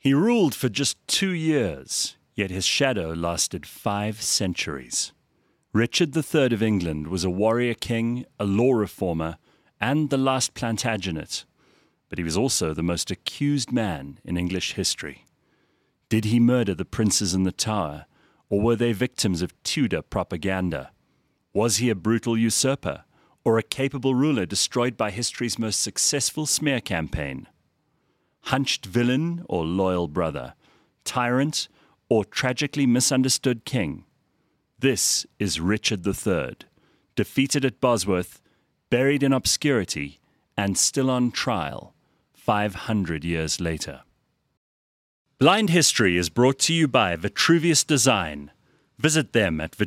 He ruled for just 2 years, yet his shadow lasted 5 centuries. Richard III of England was a warrior king, a law reformer, and the last Plantagenet, but he was also the most accused man in English history. Did he murder the princes in the Tower, or were they victims of Tudor propaganda? Was he a brutal usurper, or a capable ruler destroyed by history's most successful smear campaign? Hunched villain or loyal brother? Tyrant or tragically misunderstood king? This is Richard III, defeated at Bosworth, buried in obscurity, and still on trial 500 years later. Blind History is brought to you by Vitruvius Design. Visit them at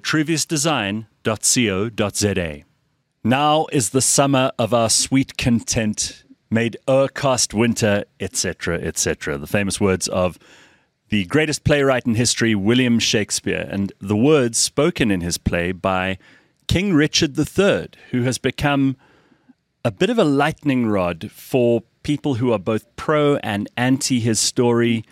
vitruviusdesign.co.za. Now is the summer of our sweet content, made o'ercast winter, etc., etc. The famous words of the greatest playwright in history, William Shakespeare, and the words spoken in his play by King Richard III, who has become a bit of a lightning rod for people who are both pro and anti his story,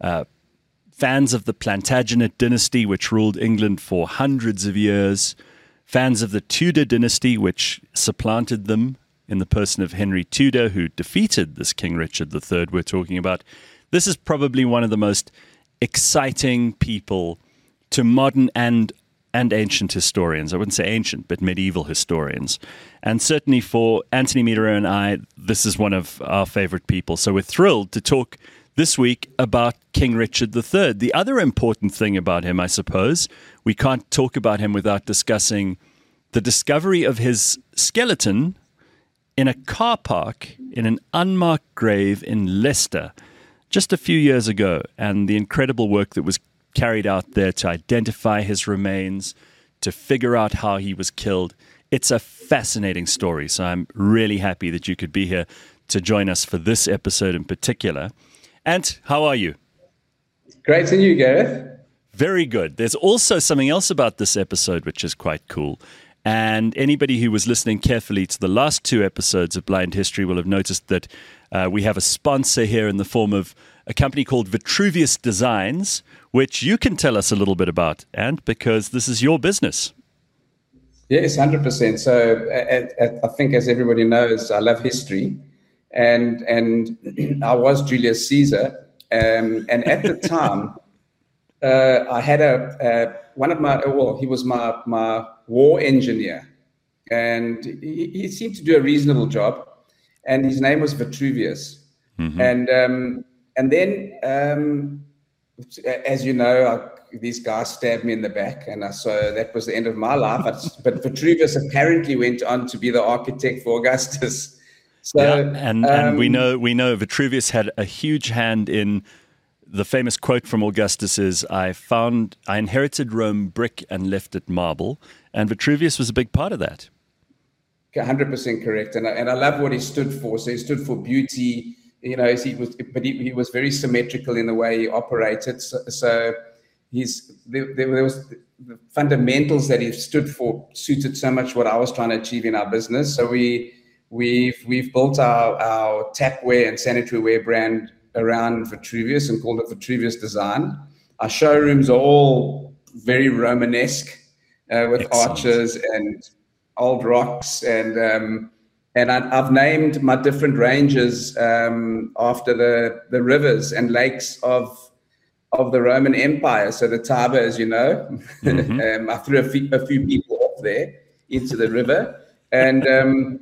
fans of the Plantagenet dynasty, which ruled England for hundreds of years, fans of the Tudor dynasty, which supplanted them in the person of Henry Tudor, who defeated this King Richard III we're talking about. This is probably one of the most exciting people to modern and ancient historians. I wouldn't say ancient, but medieval historians. And certainly for Anthony Mitterrand and I, this is one of our favorite people. So we're thrilled to talk this week about King Richard III. The other important thing about him, I suppose, we can't talk about him without discussing the discovery of his skeleton in a car park in an unmarked grave in Leicester just a few years ago, and the incredible work that was carried out there to identify his remains, to figure out how he was killed. It's a fascinating story, so I'm really happy that you could be here to join us for this episode in particular. Ant, how are you? Great, and you, Gareth? Very good. There's also something else about this episode which is quite cool. And anybody who was listening carefully to the last 2 episodes of Blind History will have noticed that we have a sponsor here in the form of a company called Vitruvius Designs, which you can tell us a little bit about, and because this is your business. Yes, 100%. So I think, as everybody knows, I love history, and I was Julius Caesar, and at the time, I had he was my war engineer, and he seemed to do a reasonable job, and his name was Vitruvius. Mm-hmm. And then, as you know, these guys stabbed me in the back, and so that was the end of my life. But Vitruvius apparently went on to be the architect for Augustus. So, yeah, and we know Vitruvius had a huge hand in the famous quote from Augustus is, I inherited Rome brick and left it marble, and Vitruvius was a big part of that. 100% correct, and I love what he stood for. So he stood for beauty. He was very symmetrical in the way he operated. So there was the fundamentals that he stood for suited so much what I was trying to achieve in our business. So we've built our tapware and sanitary ware brand around Vitruvius and called it Vitruvius Design. Our showrooms are all very Romanesque with Excellent. Arches and old rocks, and I've named my different ranges after the rivers and lakes of the Roman Empire. So the Tiber, as you know, mm-hmm. I threw a few people off there into the river, and the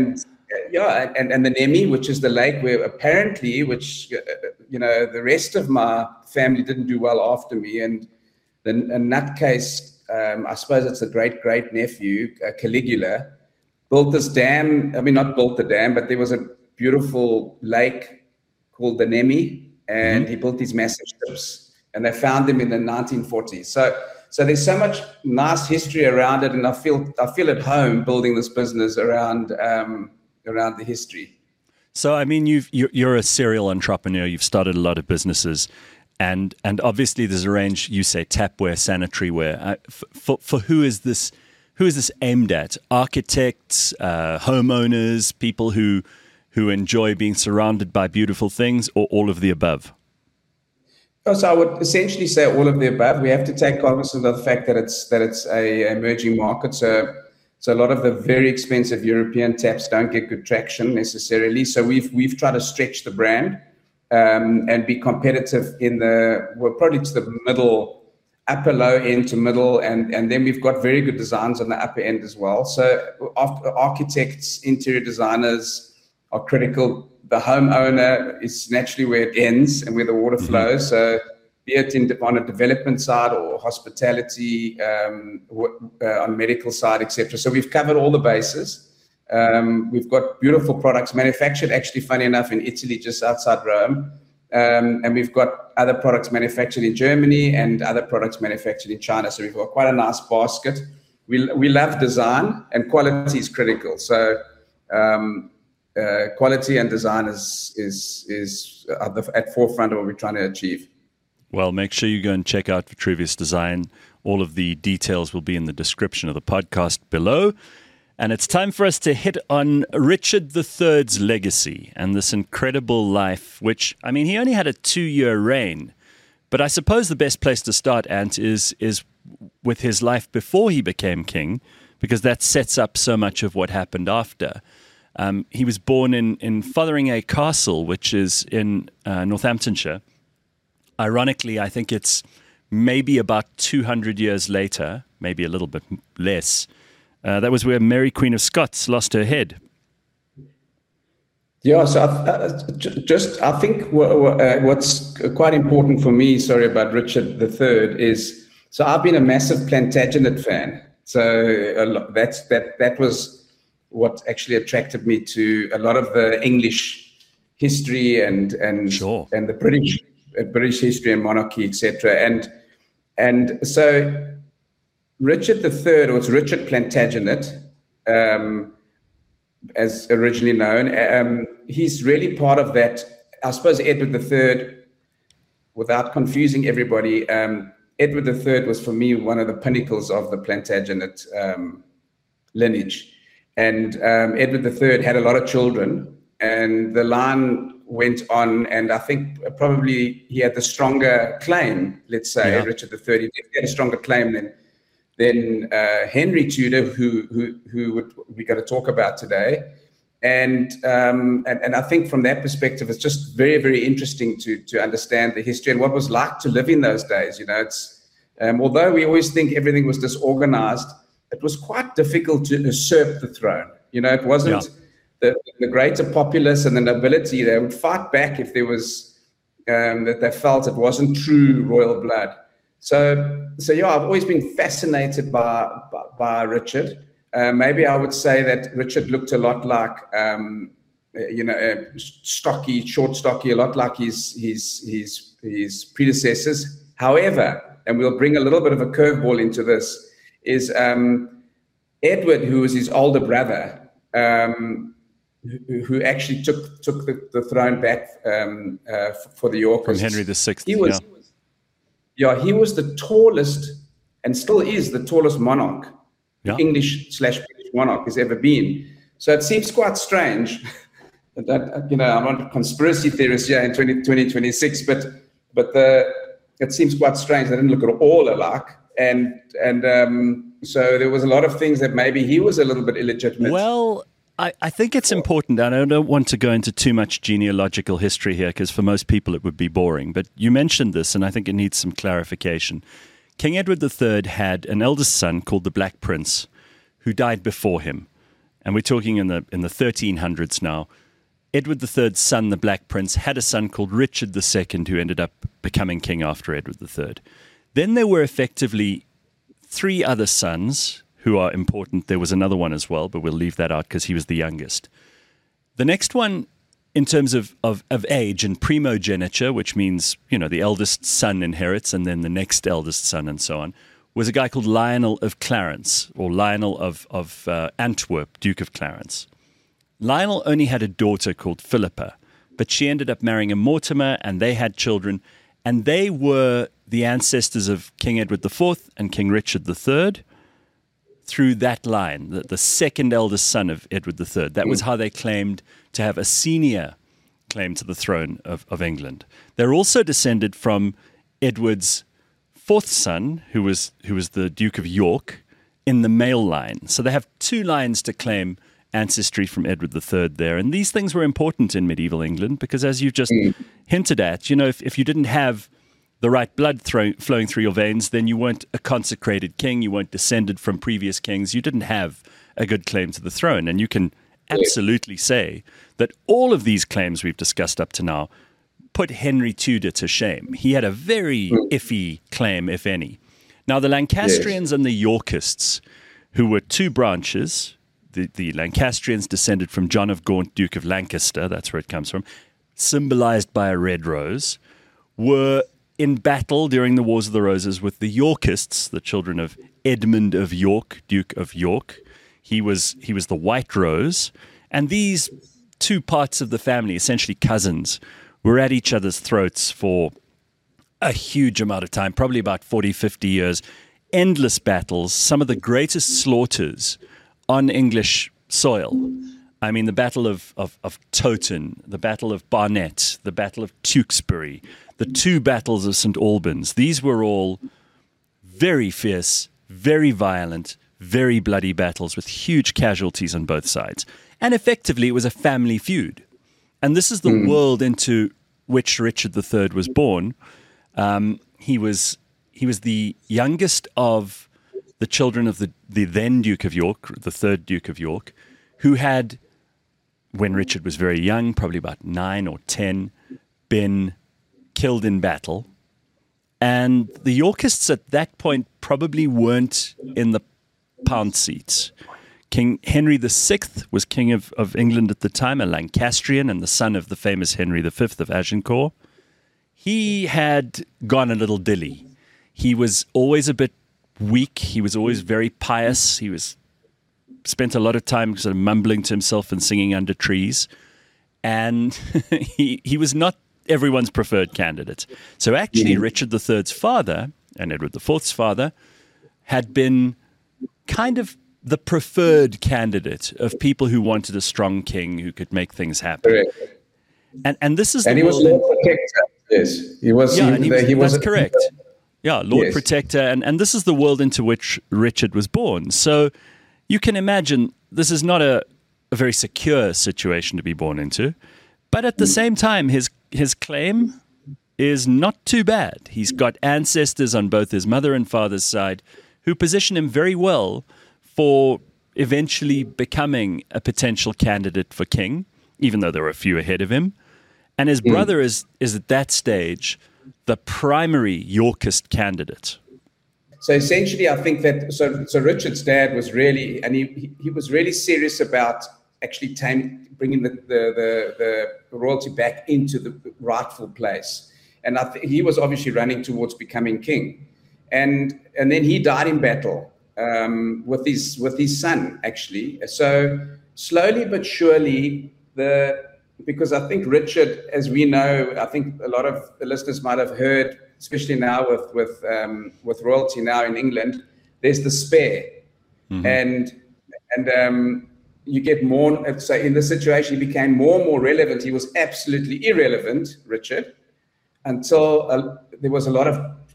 Nemi, which is the lake where apparently, the rest of my family didn't do well after me, and the nutcase. I suppose it's a great nephew, Caligula, built this dam. I mean, not built the dam, but there was a beautiful lake called the Nemi, and he built these massive ships, and they found them in the 1940s. So there's so much nice history around it, and I feel at home building this business around the history. So, I mean, you're a serial entrepreneur. You've started a lot of businesses. And obviously there's a range, you say tapware, sanitary ware. For who is this aimed at? Architects, homeowners, people who enjoy being surrounded by beautiful things, or all of the above? Oh, so I would essentially say all of the above. We have to take cognizance of the fact that it's a emerging market. So a lot of the very expensive European taps don't get good traction necessarily. So we've tried to stretch the brand and be competitive we're probably to the middle, upper low end to middle, and then we've got very good designs on the upper end as well. So architects, interior designers are critical. The homeowner is naturally where it ends and where the water flows. So be it on a development side or hospitality, on medical side, etc. So we've covered all the bases. We've got beautiful products manufactured, actually, funny enough, in Italy, just outside Rome. And we've got other products manufactured in Germany and other products manufactured in China. So we've got quite a nice basket. We love design, and quality is critical. So quality and design is at forefront of what we're trying to achieve. Well, make sure you go and check out Vitruvius Design. All of the details will be in the description of the podcast below. And it's time for us to hit on Richard III's legacy and this incredible life, which, I mean, he only had a 2-year reign. But I suppose the best place to start, Ant, is with his life before he became king, because that sets up so much of what happened after. He was born in Fotheringhay Castle, which is in Northamptonshire. Ironically, I think it's maybe about 200 years later, maybe a little bit less. That was where Mary, Queen of Scots, lost her head. Yeah, so I think what's quite important for me, sorry, about Richard III is, so I've been a massive Plantagenet fan. So that was what actually attracted me to a lot of the English history and Sure. and the British history and monarchy, etc. And so Richard III, or it's Richard Plantagenet, as originally known, he's really part of that. I suppose Edward III, without confusing everybody, Edward III was for me one of the pinnacles of the Plantagenet lineage. And Edward III had a lot of children, and the line went on, and I think probably he had the stronger claim, let's say, yeah. Richard III. He had a stronger claim than Henry Tudor, who we're going to talk about today. And I think from that perspective, it's just very, very interesting to understand the history and what it was like to live in those days. You know, it's although we always think everything was disorganized, it was quite difficult to usurp the throne. You know, it wasn't the greater populace and the nobility. They would fight back if there was that they felt it wasn't true royal blood. So yeah, I've always been fascinated by Richard. Maybe I would say that Richard looked a lot like, short, stocky, a lot like his predecessors. However, and we'll bring a little bit of a curveball into this, is Edward, who was his older brother, who actually took the throne back for the Yorkists. From Henry VI. He was the tallest, and still is the tallest monarch, English/British monarch has ever been. So it seems quite strange that, I'm not a conspiracy theorist here in 2026, but it seems quite strange. They didn't look at all alike. And so there was a lot of things that maybe he was a little bit illegitimate. Well, I think it's important, and I don't want to go into too much genealogical history here, because for most people it would be boring. But you mentioned this, and I think it needs some clarification. King Edward III had an eldest son called the Black Prince, who died before him. And we're talking in the 1300s now. Edward III's son, the Black Prince, had a son called Richard II, who ended up becoming king after Edward III. Then there were effectively 3 other sons who are important. There was another one as well, but we'll leave that out because he was the youngest. The next one, in terms of age and primogeniture, which means, the eldest son inherits and then the next eldest son and so on, was a guy called Lionel of Clarence, or Lionel of Antwerp, Duke of Clarence. Lionel only had a daughter called Philippa, but she ended up marrying a Mortimer, and they had children, and they were the ancestors of King Edward IV and King Richard III through that line, the second eldest son of Edward III. That was how they claimed to have a senior claim to the throne of England. They're also descended from Edward's fourth son, who was the Duke of York, in the male line. So they have two lines to claim ancestry from Edward III there. And these things were important in medieval England because, as you've just hinted at, if you didn't have the right blood flowing through your veins, then you weren't a consecrated king, you weren't descended from previous kings, you didn't have a good claim to the throne. And you can absolutely say that all of these claims we've discussed up to now put Henry Tudor to shame. He had a very iffy claim, if any. Now, the Lancastrians and the Yorkists, who were two branches, the Lancastrians descended from John of Gaunt, Duke of Lancaster, that's where it comes from, symbolized by a red rose, were in battle during the Wars of the Roses with the Yorkists, the children of Edmund of York, Duke of York. He was the white rose, and these two parts of the family, essentially cousins, were at each other's throats for a huge amount of time, probably about 40, 50 years, endless battles, some of the greatest slaughters on English soil. I mean, the Battle of Towton, the Battle of Barnet, the Battle of Tewkesbury, the two battles of St. Albans. These were all very fierce, very violent, very bloody battles with huge casualties on both sides. And effectively, it was a family feud. And this is the world into which Richard III was born. He was the youngest of the children of the then Duke of York, the third Duke of York, who had, when Richard was very young, probably about 9 or 10, been killed in battle. And the Yorkists at that point probably weren't in the pound seats. King Henry VI was king of England at the time, a Lancastrian and the son of the famous Henry V of Agincourt. He had gone a little dilly. He was always a bit weak. He was always very pious. He spent a lot of time sort of mumbling to himself and singing under trees. And he was not everyone's preferred candidate. So actually, Richard III's father and Edward IV's father had been kind of the preferred candidate of people who wanted a strong king who could make things happen. Correct. And this is and the he was world Lord Protector. Yes, he was. Yeah, he was that's correct. Yeah, Lord Protector, and this is the world into which Richard was born. So you can imagine this is not a very secure situation to be born into, but at the same time, his claim is not too bad. He's got ancestors on both his mother and father's side who position him very well for eventually becoming a potential candidate for king, even though there were a few ahead of him. And his brother is at that stage the primary Yorkist candidate. So essentially, I think that so Richard's dad was really, and he was really serious about actually bringing the royalty back into the rightful place. And I think he was obviously running towards becoming king. And then he died in battle with his son, actually. So slowly but surely, because I think Richard, as we know, I think a lot of the listeners might have heard, especially now with royalty now in England, there's the spare, and you get more. So in this situation, he became more and more relevant. He was absolutely irrelevant, Richard, until there was a lot of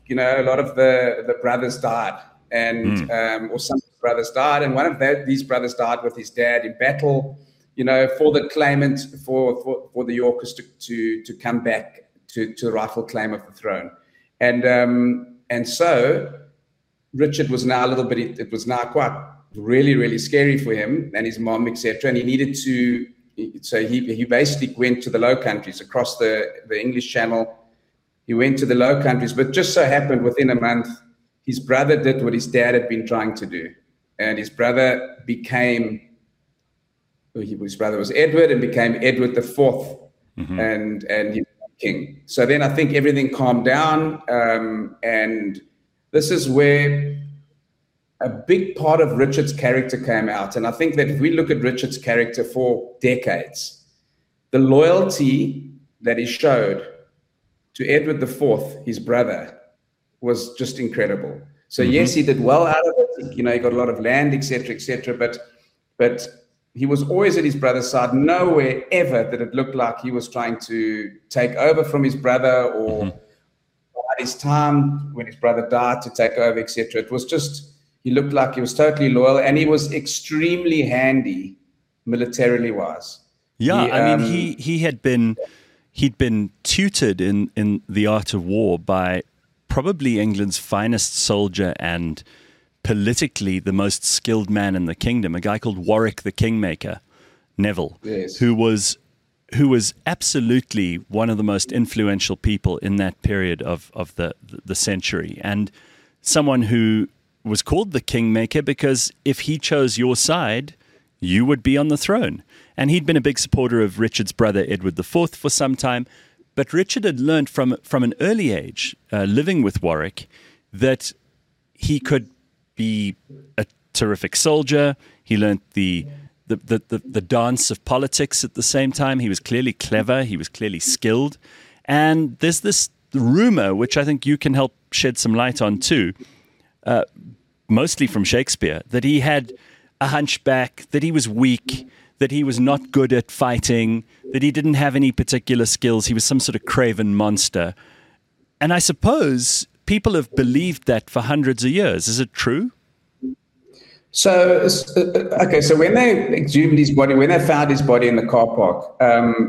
the brothers died, and or some brothers died, and one of these brothers died with his dad in battle. For the claimant, for the Yorkists to come back to the rightful claim of the throne, and so Richard was now it was now quite really, really scary for him and his mom, etc. And he needed to, so he basically went to the Low Countries across the English Channel. He went to the Low Countries, but just so happened within a month, his brother did what his dad had been trying to do, and his brother his brother was Edward and became Edward IV, and he was king. So then I think everything calmed down, and this is where a big part of Richard's character came out. And I think that if we look at Richard's character for decades, the loyalty that he showed to Edward IV, his brother, was just incredible. So yes, he did well out of it. He got a lot of land, etc., but he was always at his brother's side. Nowhere ever that it looked like he was trying to take over from his brother or hide his time when his brother died to take over, etc. It was just, he looked like he was totally loyal, and he was extremely handy militarily wise. Yeah, he'd been tutored in the art of war by probably England's finest soldier and politically the most skilled man in the kingdom, a guy called Warwick the Kingmaker, Neville, yes. who was absolutely one of the most influential people in that period of the century, and someone who was called the Kingmaker because if he chose your side, you would be on the throne. And he'd been a big supporter of Richard's brother Edward IV for some time, but Richard had learned from an early age, living with Warwick, that he could be a terrific soldier. He learned the dance of politics at the same time. He was clearly clever. He was clearly skilled. And there's this rumor, which I think you can help shed some light on too, mostly from Shakespeare, that he had a hunchback, that he was weak, that he was not good at fighting, that he didn't have any particular skills. He was some sort of craven monster. And I suppose people have believed that for hundreds of years. Is it true? So, okay, so when they exhumed his body, when they found his body in the car park,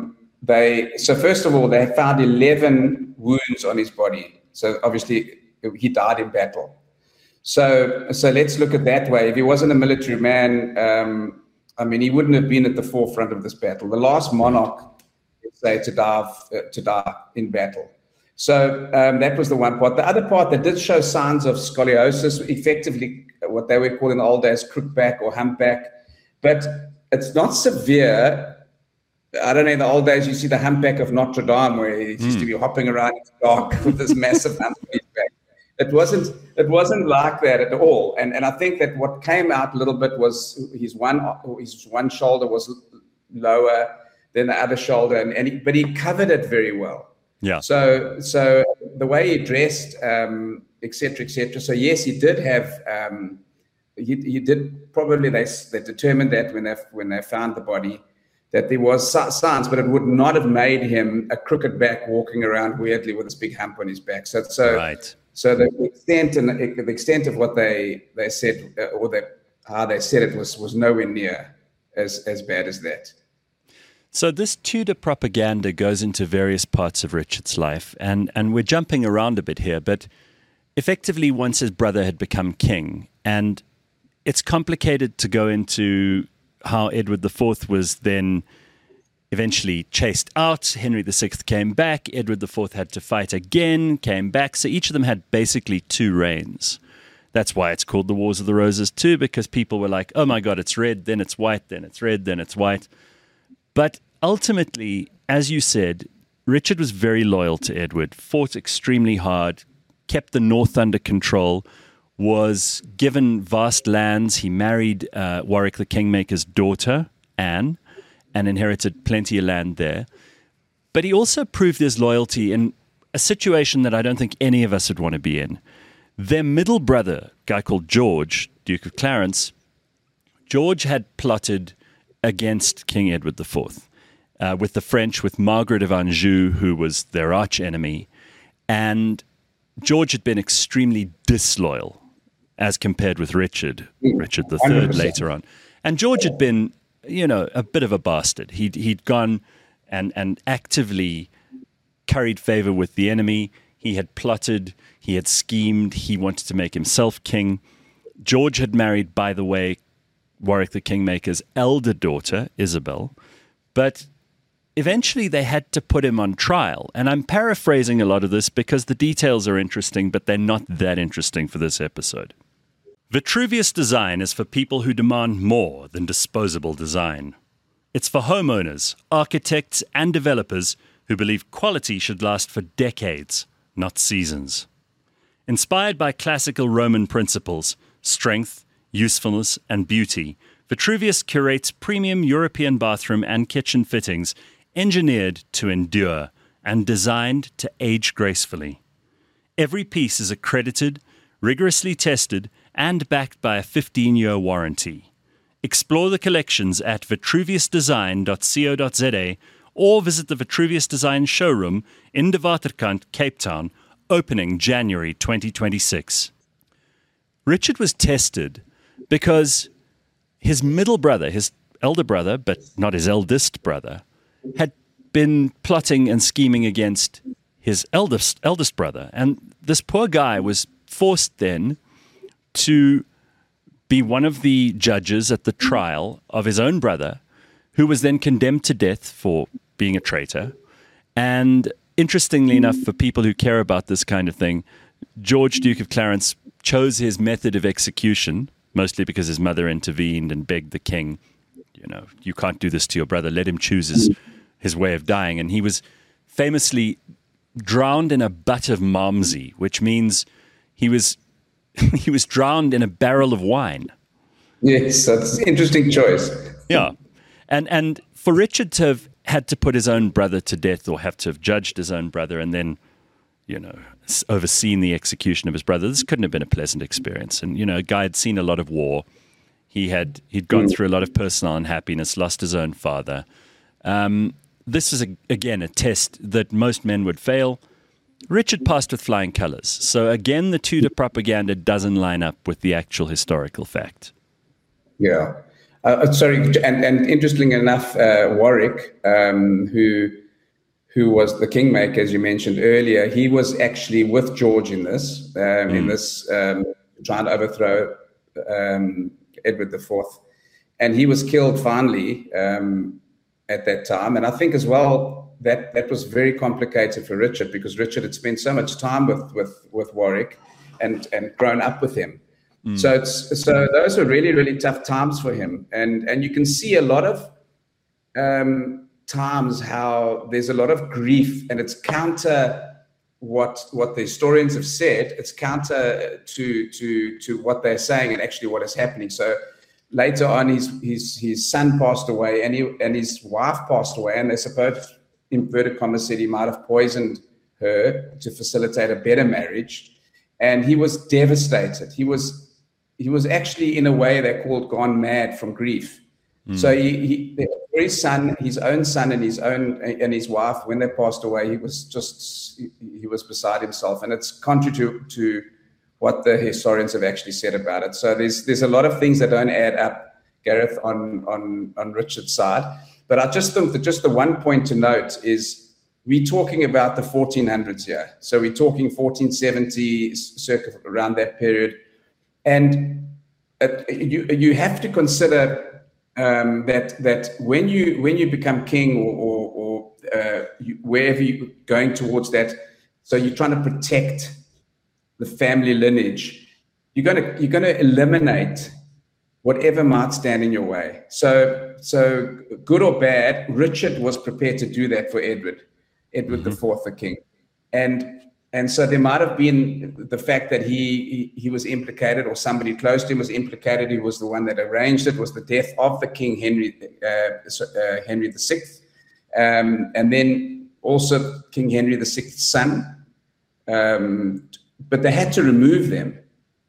first of all, they found 11 wounds on his body. So obviously he died in battle. So let's look at that way. If he wasn't a military man, he wouldn't have been at the forefront of this battle. The last monarch, let's say, to die in battle. So that was the one part. The other part that did show signs of scoliosis, effectively what they would call in the old days crookback or humpback, but it's not severe. I don't know, in the old days you see the humpback of Notre Dame where he used to be hopping around in the dark with this massive hump on his back. It wasn't like that at all. And I think that what came out a little bit was his one shoulder was lower than the other shoulder, but he covered it very well. Yeah. So the way he dressed, et cetera, et cetera. So yes, he did have. He did probably. They determined that when they found the body, that there was signs, but it would not have made him a crooked back walking around weirdly with this big hump on his back. So right. So the extent of what they said how they said it was nowhere near as bad as that. So this Tudor propaganda goes into various parts of Richard's life, and we're jumping around a bit here, but effectively once his brother had become king, and it's complicated to go into how Edward IV was then eventually chased out. Henry VI came back. Edward IV had to fight again, came back. So each of them had basically two reigns. That's why it's called the Wars of the Roses too, because people were like, oh my God, it's red, then it's white, then it's red, then it's white. But ultimately, as you said, Richard was very loyal to Edward, fought extremely hard, kept the north under control, was given vast lands. He married Warwick the Kingmaker's daughter, Anne, and inherited plenty of land there. But he also proved his loyalty in a situation that I don't think any of us would want to be in. Their middle brother, a guy called George, Duke of Clarence, George had plotted against King Edward IV with the French, with Margaret of Anjou, who was their arch enemy. And George had been extremely disloyal as compared with Richard III 100%. Later on. And George had been, a bit of a bastard. He'd gone and actively curried favor with the enemy. He had plotted, he had schemed, he wanted to make himself king. George had married, by the way, Warwick the Kingmaker's elder daughter, Isabel. But eventually they had to put him on trial. And I'm paraphrasing a lot of this because the details are interesting, but they're not that interesting for this episode. Vitruvius Design is for people who demand more than disposable design. It's for homeowners, architects, and developers who believe quality should last for decades, not seasons. Inspired by classical Roman principles, strength, usefulness, and beauty, Vitruvius curates premium European bathroom and kitchen fittings engineered to endure and designed to age gracefully. Every piece is accredited, rigorously tested, and backed by a 15-year warranty. Explore the collections at vitruviusdesign.co.za or visit the Vitruvius Design showroom in De Waterkant, Cape Town, opening January 2026. Richard was tested because his middle brother, his elder brother, but not his eldest brother, had been plotting and scheming against his eldest brother. And this poor guy was forced then to be one of the judges at the trial of his own brother, who was then condemned to death for being a traitor. And interestingly enough, for people who care about this kind of thing, George, Duke of Clarence, chose his method of execution, mostly because his mother intervened and begged the king, you can't do this to your brother, let him choose his way of dying. And he was famously drowned in a butt of Malmsey, which means he was drowned in a barrel of wine. Yes, that's an interesting choice. Yeah. And for Richard to have had to put his own brother to death, or have to have judged his own brother and then, overseen the execution of his brother, this couldn't have been a pleasant experience. And, a guy had seen a lot of war. He'd gone through a lot of personal unhappiness, lost his own father. This is, again, a test that most men would fail. Richard passed with flying colors. So, again, the Tudor propaganda doesn't line up with the actual historical fact. Yeah. Sorry, and interestingly enough, Warwick, who was the kingmaker, as you mentioned earlier, he was actually with George in this, trying to overthrow Edward IV. And he was killed finally at that time. And I think as well that was very complicated for Richard, because Richard had spent so much time with Warwick and grown up with him. So those were really, really tough times for him. And you can see a lot of times how there's a lot of grief, and it's counter what the historians have said. It's counter to what they're saying and actually what is happening. So later on, his son passed away, and his wife passed away, and they suppose, inverted commas, said he might have poisoned her to facilitate a better marriage. And he was devastated. He was actually, in a way, they're called gone mad from grief. So his son, his own son, and his wife, when they passed away, he was beside himself. And it's contrary to what the historians have actually said about it. So there's a lot of things that don't add up, Gareth, on Richard's side. But I just think that just the one point to note is we're talking about the 1400s here. So we're talking 1470, circa around that period. And you have to consider that when you become king or wherever you're going towards that, so you're trying to protect the family lineage, you're going to eliminate whatever might stand in your way. So good or bad, Richard was prepared to do that for Edward IV, the king, and so there might have been the fact that he was implicated, or somebody close to him was implicated. He was the one that arranged it. Was the death of the king Henry VI, and then also King Henry VI's son. But they had to remove them.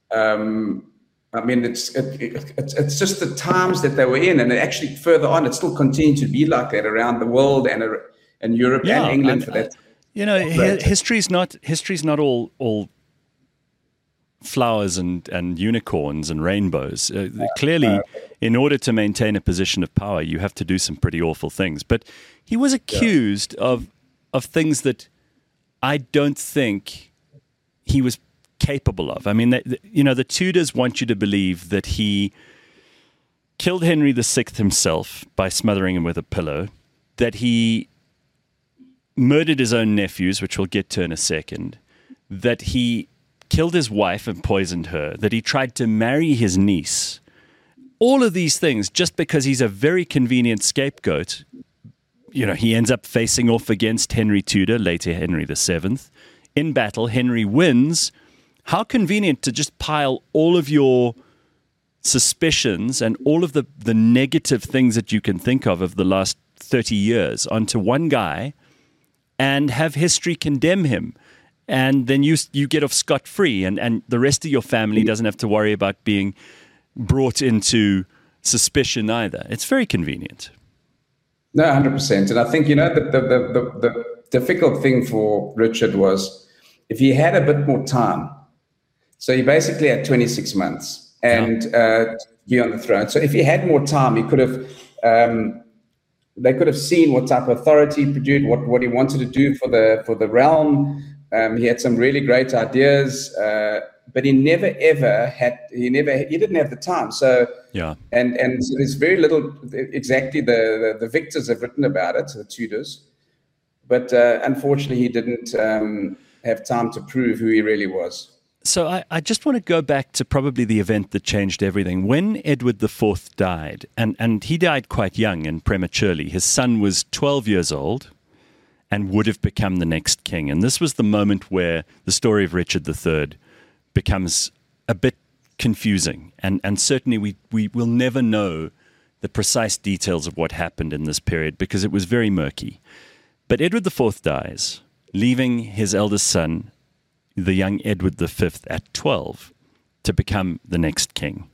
I mean, it's just the times that they were in, and actually further on, it still continued to be like that around the world and Europe and England for that. History's not all flowers and unicorns and rainbows. Clearly, in order to maintain a position of power, you have to do some pretty awful things. But he was accused of things that I don't think he was capable of. I mean, the Tudors want you to believe that he killed Henry VI himself by smothering him with a pillow, that he murdered his own nephews, which we'll get to in a second, that he killed his wife and poisoned her, that he tried to marry his niece. All of these things, just because he's a very convenient scapegoat. He ends up facing off against Henry Tudor, later Henry VII. In battle, Henry wins. How convenient to just pile all of your suspicions and all of the negative things that you can think of the last 30 years onto one guy and have history condemn him. And then you get off scot-free, and the rest of your family doesn't have to worry about being brought into suspicion either. It's very convenient. No, 100%. And I think, the difficult thing for Richard was if he had a bit more time, so he basically had 26 months and to be on the throne. So if he had more time, he could have, they could have seen what type of authority he produced, what he wanted to do for the realm. He had some really great ideas, but he never ever had. He didn't have the time. So and so there's very little. Exactly, the victors have written about it, the Tudors, but unfortunately, he didn't have time to prove who he really was. So I just want to go back to probably the event that changed everything. When Edward IV died, and he died quite young and prematurely, his son was 12 years old and would have become the next king. And this was the moment where the story of Richard III becomes a bit confusing. And certainly we will never know the precise details of what happened in this period because it was very murky. But Edward IV dies, leaving his eldest son, the young Edward V, at 12 to become the next king.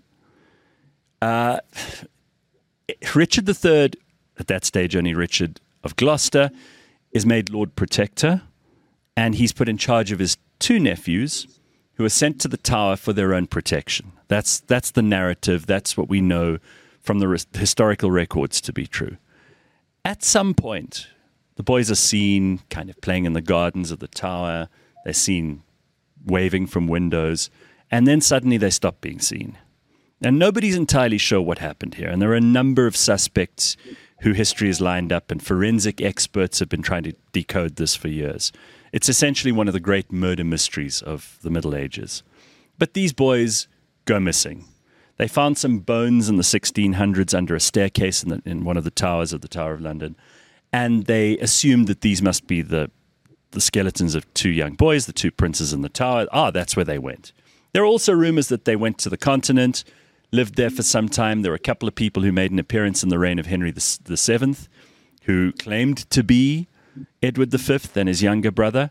Richard III, at that stage only Richard of Gloucester, is made Lord Protector, and he's put in charge of his two nephews who are sent to the Tower for their own protection. That's the narrative. That's what we know from the historical records to be true. At some point, the boys are seen kind of playing in the gardens of the Tower. They're seen waving from windows, and then suddenly they stop being seen. And nobody's entirely sure what happened here. And there are a number of suspects who history has lined up, and forensic experts have been trying to decode this for years. It's essentially one of the great murder mysteries of the Middle Ages. But these boys go missing. They found some bones in the 1600s under a staircase in one of the towers of the Tower of London, and they assumed that these must be the skeletons of two young boys, the two princes in the tower. That's where they went. There are also rumors that they went to the continent, lived there for some time. There were a couple of people who made an appearance in the reign of Henry VII, who claimed to be Edward V and his younger brother.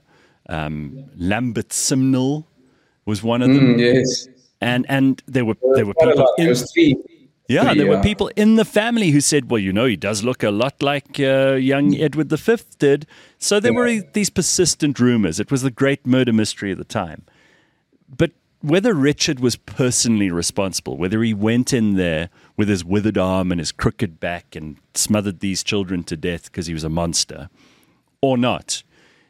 Lambert Simnel was one of them. Yes. And there were people there were people in the family who said, well, he does look a lot like young Edward V did. So there were these persistent rumors. It was the great murder mystery of the time. But whether Richard was personally responsible, whether he went in there with his withered arm and his crooked back and smothered these children to death because he was a monster, or not,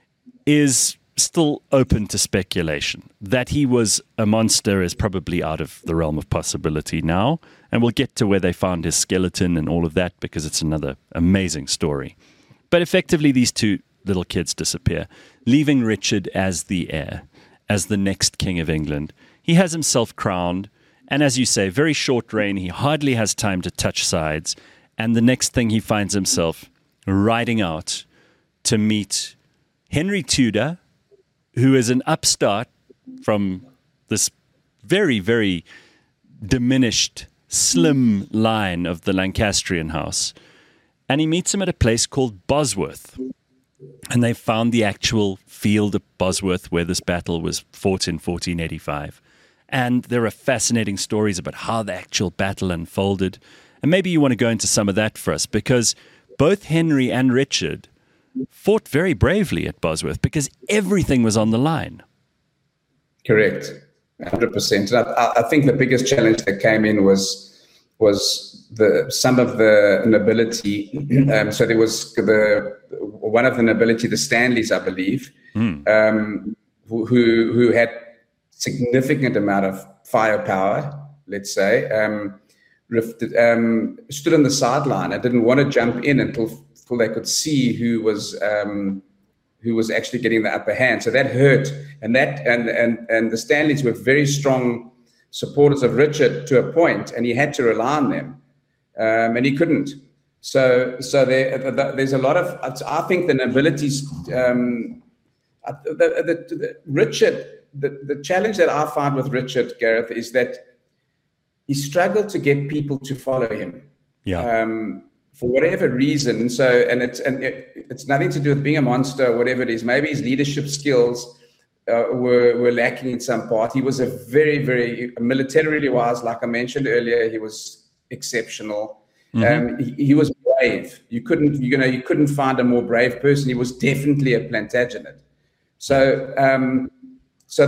is still open to speculation. That he was a monster is probably out of the realm of possibility now, and we'll get to where they found his skeleton and all of that because it's another amazing story. But effectively, these two little kids disappear, leaving Richard as the heir, as the next king of England. He has himself crowned, and as you say, very short reign. He hardly has time to touch sides, and the next thing he finds himself riding out to meet Henry Tudor, who is an upstart from this very, very diminished, slim line of the Lancastrian house. And he meets him at a place called Bosworth. And they found the actual field of Bosworth where this battle was fought in 1485. And there are fascinating stories about how the actual battle unfolded. And maybe you want to go into some of that for us, because both Henry and Richard fought very bravely at Bosworth because everything was on the line. Correct, 100%. And I think the biggest challenge that came in was some of the nobility. So there was one of the nobility, the Stanleys, I believe, who had significant amount of firepower, let's say, stood on the sideline and didn't want to jump in until they could see who was actually getting the upper hand. So that hurt, and the Stanleys were very strong supporters of Richard to a point, and he had to rely on them, and he couldn't. So there's a lot of. I think the nobilities, Richard. The challenge that I find with Richard, Gareth, is that he struggled to get people to follow him. Yeah. For whatever reason. So, and it's nothing to do with being a monster or whatever it is. Maybe his leadership skills were lacking in some part. He was a very, very militarily wise, like I mentioned earlier. He was exceptional. Mm-hmm. He was brave. You couldn't find a more brave person. He was definitely a Plantagenet. So So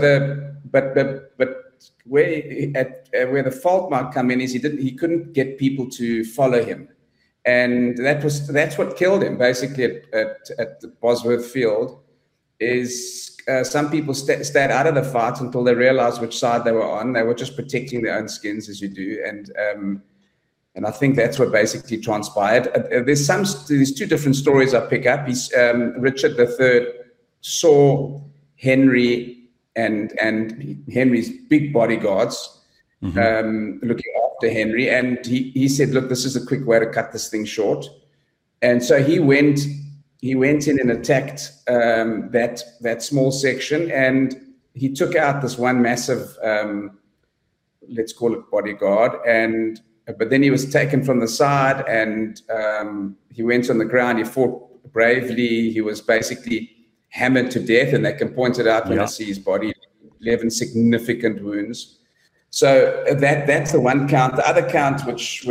where the fault might come in is he couldn't get people to follow him, and that's what killed him basically at the Bosworth Field. Is some people stayed out of the fight until they realized which side they were on. They were just protecting their own skins, as you do, and I think that's what basically transpired. There's two different stories I pick up. Richard III saw Henry and Henry's big bodyguards looking after Henry, and he said, "Look, this is a quick way to cut this thing short." And so he went in and attacked that small section, and he took out this one massive, let's call it bodyguard, but then he was taken from the side, and he went on the ground. He fought bravely. He was basically hammered to death, and they can point it out when they see his body, 11 significant wounds. So that's the one count. The other count, which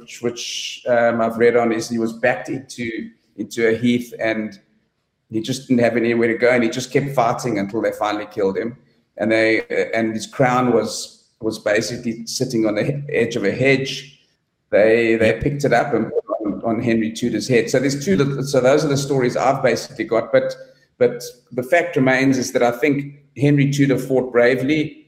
I've read on, is he was backed into a heath, and he just didn't have anywhere to go, and he just kept fighting until they finally killed him. And his crown was basically sitting on the edge of a hedge. They picked it up and put it on Henry Tudor's head. So so those are the stories I've basically got. But the fact remains is that I think Henry Tudor fought bravely.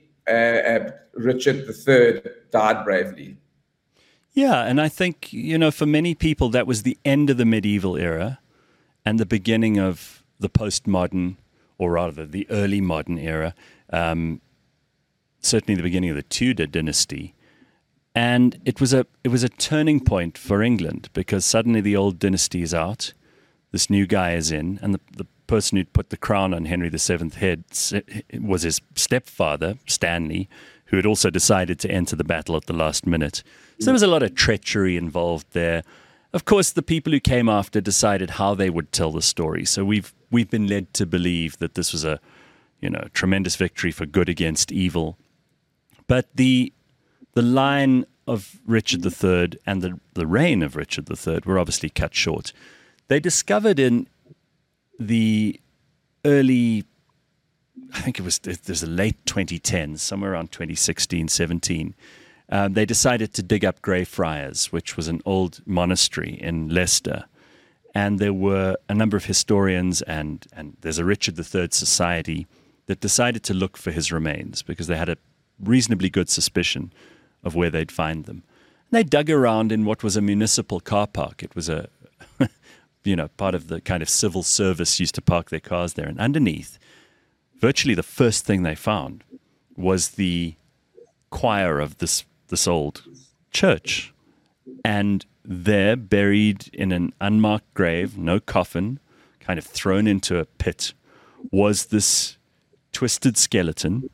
Richard III died bravely. Yeah, and I think, for many people, that was the end of the medieval era and the beginning of the postmodern, or rather the early modern era, certainly the beginning of the Tudor dynasty. And it was a turning point for England, because suddenly the old dynasty is out, this new guy is in, and the person who'd put the crown on Henry VII's head was his stepfather, Stanley, who had also decided to enter the battle at the last minute. So there was a lot of treachery involved there. Of course, the people who came after decided how they would tell the story. So we've been led to believe that this was a tremendous victory for good against evil. But the line of Richard III and the reign of Richard III were obviously cut short. They discovered in the early, I think there's a late 2010s, somewhere around 2016, 17, they decided to dig up Greyfriars, which was an old monastery in Leicester. And there were a number of historians, and there's a Richard III Society that decided to look for his remains because they had a reasonably good suspicion of where they'd find them. And they dug around in what was a municipal car park. It was a part of the kind of civil service used to park their cars there. And underneath, virtually the first thing they found was the choir of this old church. And there, buried in an unmarked grave, no coffin, kind of thrown into a pit, was this twisted skeleton.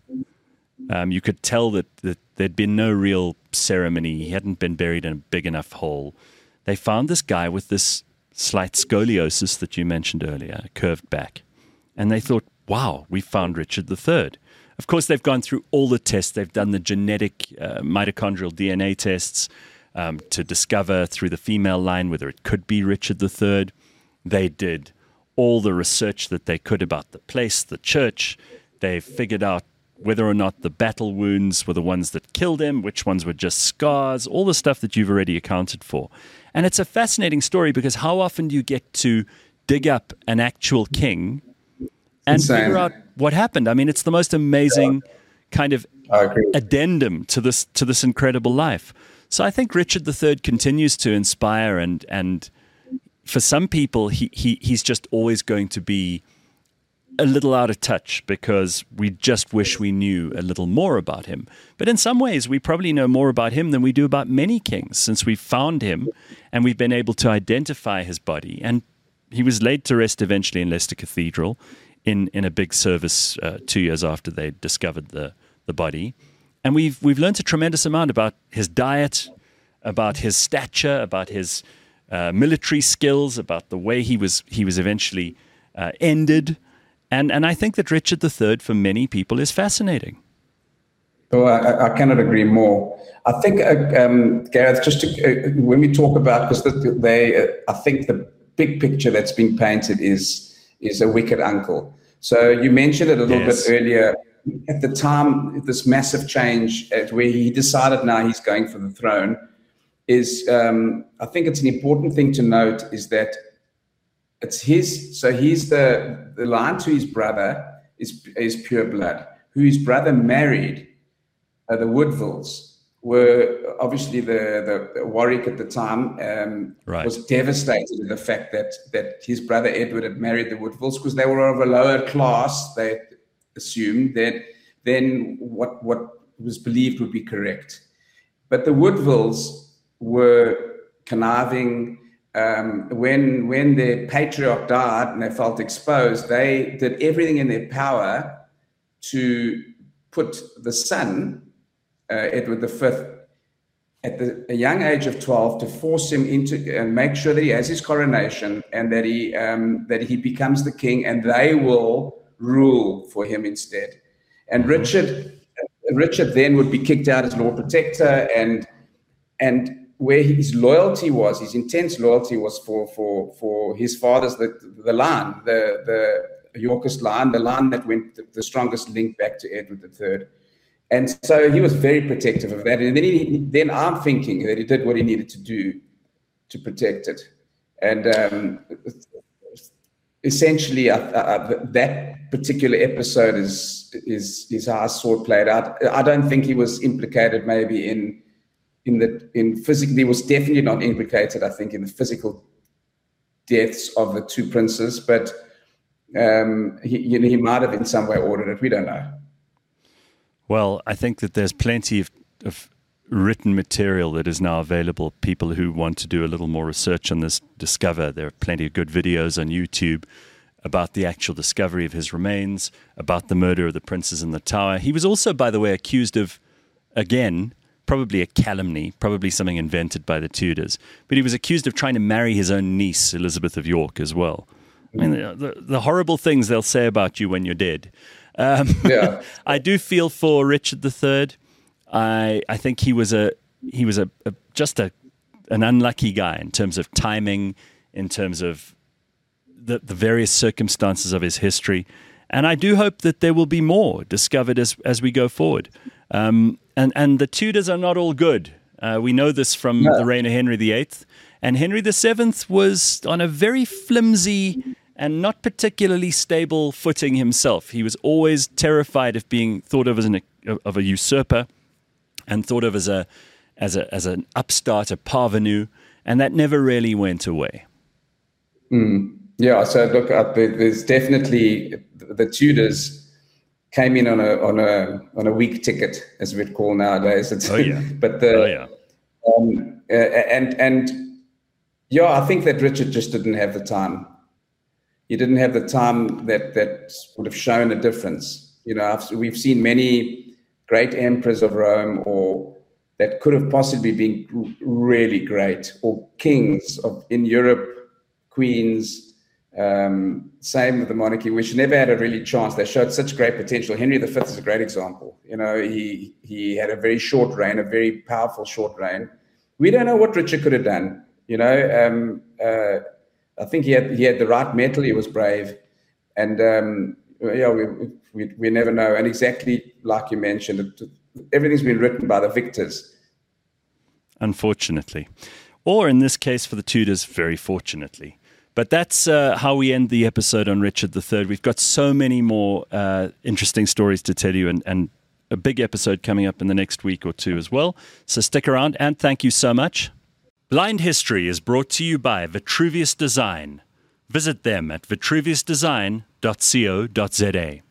You could tell that there'd been no real ceremony. He hadn't been buried in a big enough hole. They found this guy with this slight scoliosis that you mentioned earlier, curved back. And they thought, wow, we found Richard III. Of course, they've gone through all the tests. They've done the genetic mitochondrial DNA tests to discover through the female line whether it could be Richard III. They did all the research that they could about the place, the church. They figured out whether or not the battle wounds were the ones that killed him, which ones were just scars, all the stuff that you've already accounted for. And it's a fascinating story because how often do you get to dig up an actual king and figure out what happened? I mean, it's the most amazing kind of addendum to this incredible life. So I think Richard III continues to inspire, and for some people, he's just always going to be a little out of touch because we just wish we knew a little more about him. But in some ways, we probably know more about him than we do about many kings, since we've found him and we've been able to identify his body. And he was laid to rest eventually in Leicester Cathedral in a big service 2 years after they discovered the body. And we've learned a tremendous amount about his diet, about his stature, about his military skills, about the way he was eventually ended. And I think that Richard III, for many people, is fascinating. Oh, I cannot agree more. I think, Gareth, just when we talk about, because I think the big picture that's being painted is a wicked uncle. So you mentioned it a little bit earlier at the time, this massive change where he decided now he's going for the throne is, I think it's an important thing to note is that it's his, so he's the line to his brother is pure blood, who his brother married, the Woodvilles. Were obviously the Warwick at the time was devastated at the fact that his brother Edward had married the Woodvilles because they were of a lower class, they assumed, than what was believed would be correct. But the Woodvilles were conniving. When their patriarch died and they felt exposed, they did everything in their power to put the son, Edward V, at a young age of 12, to force him into and make sure that he has his coronation and that he becomes the king, and they will rule for him instead. And Richard then would be kicked out as Lord Protector, and where his loyalty was, his intense loyalty was for his father's the line, the Yorkist line, the line that went the strongest link back to Edward III. And so he was very protective of that. And then I'm thinking that he did what he needed to do to protect it. And essentially, that particular episode is how I saw it played out. I don't think he was implicated maybe in physically, he was definitely not implicated, I think, in the physical deaths of the two princes, but he might have in some way ordered it. We don't know. Well, I think that there's plenty of written material that is now available. People who want to do a little more research on this discover. There are plenty of good videos on YouTube about the actual discovery of his remains, about the murder of the princes in the Tower. He was also, by the way, accused of, again, probably a calumny, probably something invented by the Tudors, but he was accused of trying to marry his own niece, Elizabeth of York, as well. I mean, the horrible things they'll say about you when you're dead. Yeah. I do feel for Richard III. I think he was just an unlucky guy in terms of timing, in terms of the various circumstances of his history. And I do hope that there will be more discovered as we go forward. And the Tudors are not all good. We know this from the reign of Henry VIII. And Henry VII was on a very flimsy and not particularly stable footing himself. He was always terrified of being thought of as a usurper and thought of as an upstart, a parvenu, and that never really went away. Yeah, so look, there's definitely the Tudors came in on a weak ticket, as we'd call nowadays. But I think that Richard just didn't have the time. He didn't have the time that would have shown a difference. You know, we've seen many great emperors of Rome, or that could have possibly been really great, or kings in Europe, queens. Same with the monarchy, which never had a really chance. They showed such great potential. Henry V is a great example. You know, he had a very short reign, a very powerful short reign. We don't know what Richard could have done. You know, I think he had the right mettle. He was brave, and we never know. And exactly like you mentioned, everything's been written by the victors, unfortunately, or in this case for the Tudors, very fortunately. But that's how we end the episode on Richard III. We've got so many more interesting stories to tell you, and a big episode coming up in the next week or two as well. So stick around, and thank you so much. Blind History is brought to you by Vitruvius Design. Visit them at vitruviusdesign.co.za.